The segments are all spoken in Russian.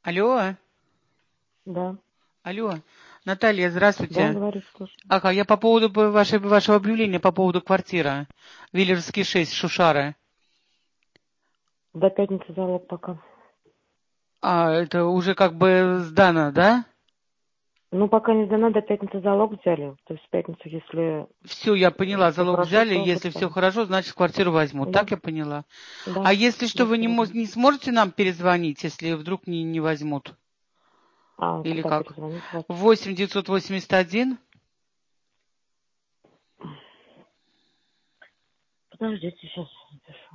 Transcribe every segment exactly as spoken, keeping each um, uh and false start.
Алло, Да. алло, Наталья, Да, здравствуйте. говорю, слушаю. Ага, я по поводу п- вашей, вашего объявления по поводу квартиры. Виллерский шесть, Шушары. До пятницы залог пока. А, это уже как бы сдано, да? Ну, пока не сдана, до пятницы залог взяли. То есть в пятницу, если Все, я поняла, все залог хорошо, взяли, то если все достану. хорошо, значит квартиру возьмут. Да, Так я поняла. А да, если что, без вы не, мо- проблем. не сможете нам перезвонить, если вдруг не, не возьмут? А, Или куда как? перезвонить вас? восемь девятьсот восемьдесят один. Подождите, сейчас напишу.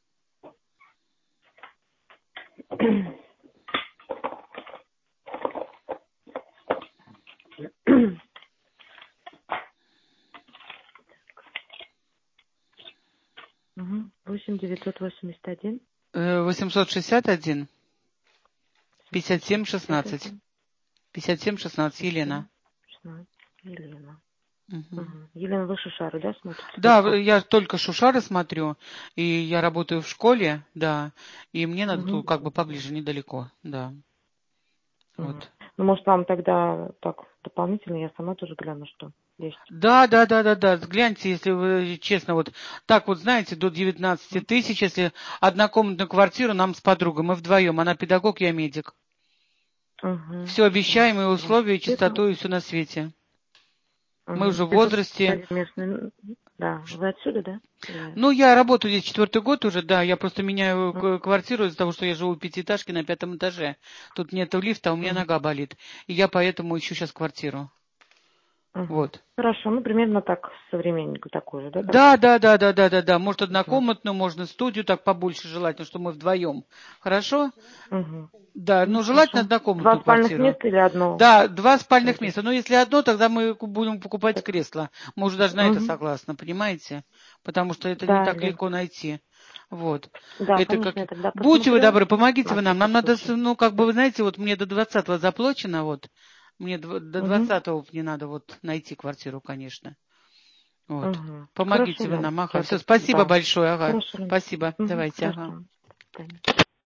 Угу. восемь девятьсот восемьдесят один Э, восемьсот шестьдесят один. пятьдесят семь шестьдесят шестнадцать. один пятьдесят семь шестнадцать, пятьдесят семь Елена. шестнадцать. Елена. Мгм. Угу. Елена, вы Шишары, да, смотрите Да, в- только? я только Шушары смотрю, и я работаю в школе, да, и мне надо Угу. тут как бы поближе, недалеко, да, Угу. вот. Ну, может, вам тогда так дополнительно, я сама тоже гляну, что есть. Да, да, да, да, да, гляньте, если вы честно, вот так вот, знаете, до девятнадцати тысяч, если однокомнатную квартиру нам с подругой, мы вдвоем, она педагог, я медик. Угу. Все обещаемые Хорошо. условия, Где-то, чистоту и все на свете. Мы угу. уже в Где-то возрасте. местный. Да, вы отсюда, да? Или... Ну, я работаю здесь четвертый год уже, да, я просто меняю Угу. к- квартиру из-за того, что я живу в пятиэтажке на пятом этаже. Тут нету лифта, а у меня Угу. нога болит. И я поэтому ищу сейчас квартиру. Угу. Вот. Хорошо, ну, примерно так, современнику такой же, да, там? Да, да, да, да, да, да, да. Может, Угу. однокомнатную, можно студию, так побольше желательно, что мы вдвоем. Хорошо? Угу. Да, Ну, ну, желательно хорошо. Два однокомнатную спальных квартиру. места или одно Да, два спальных пойдет? места. Но если одно, тогда мы ку- будем покупать Так. кресло. Мы уже даже на это Угу. согласны, понимаете? Потому что это не Да, так Лен. легко найти. Вот. Да, Это как... конечно, я тогда Будьте вы посмотрю добры, помогите на вы нам. всякий Нам надо, с- случай. ну, как бы, вы знаете, вот мне до двадцатого заплачено, вот. Мне дв- до Угу. двадцатого мне надо вот найти квартиру, конечно. Вот. Угу. Хорошо, Помогите вы Лен. нам, ага. Я Все, так, спасибо да. большое, ага. Хорошо, Лен. Спасибо. Угу. Давайте, ага. Хорошо. До свидания.